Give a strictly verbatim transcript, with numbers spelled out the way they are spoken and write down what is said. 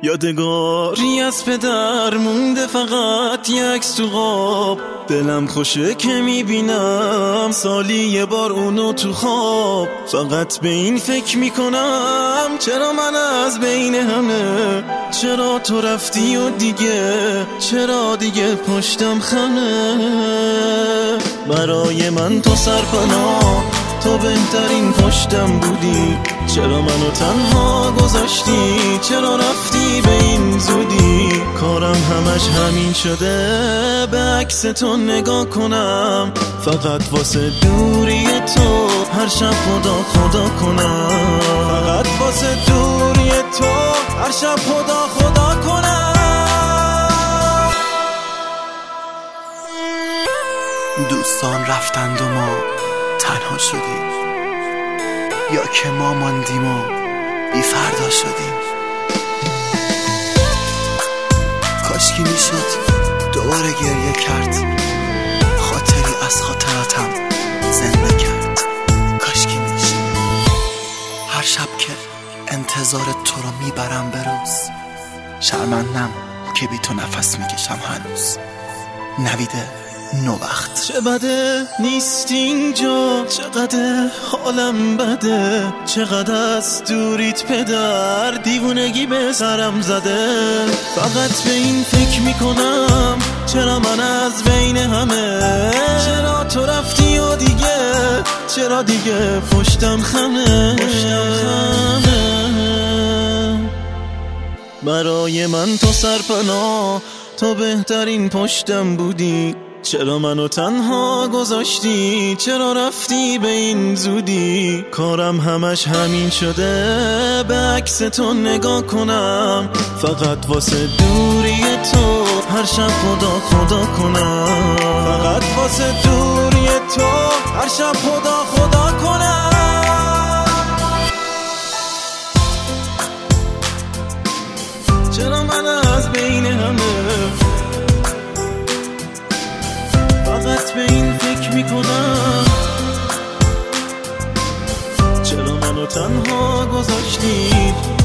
یادگاری از پدر مونده، فقط یه عکس تو خواب. دلم خوشه که میبینم سالی یه بار اونو تو خواب. فقط به این فکر میکنم چرا من از بین همه، چرا تو رفتی و دیگه، چرا دیگه پشتم خمه. برای من تو سرپناه، تو بهترین پشتم بودی. چرا منو تنها گذاشتی، چرا رفتی به این زودی. کارم همش همین شده به عکس تو نگاه کنم، فقط واسه دوری تو هر شب خدا خدا کنم. فقط واسه دوری تو هر شب خدا خدا کنم. دوستان رفتند و ما تنها شدیم، یا که ما ماندیم و بی فردا شدیم. کاشکی میشد دوباره گریه کرد، خاطری از خاطراتم زنده کرد. کاشکی میشد هر شب که انتظار تو رو میبرم به روز، شرمندم که بی تو نفس میکشم هنوز. نویده نوبخت. چه بده نیستی اینجا، چقدر حالم بده، چقدر از دوریت پدر دیوونگی به سرم زده. فقط به این فکر میکنم چرا من از بین همه، چرا تو رفتی و دیگه، چرا دیگه پشتم خمه. پشتم خمه. برای من تو سرپناه، تو بهترین پشتم بودی. چرا منو تنها گذاشتی، چرا رفتی به این زودی. کارم همش همین شده به عکس تو نگاه کنم، فقط واسه دوری تو هر شب خدا خدا کنم. فقط واسه دوری تو هر شب خدا خدا کنم. چرا من از بین همه، فقط به این فکر میکنم چرا منو تنها گذاشتی.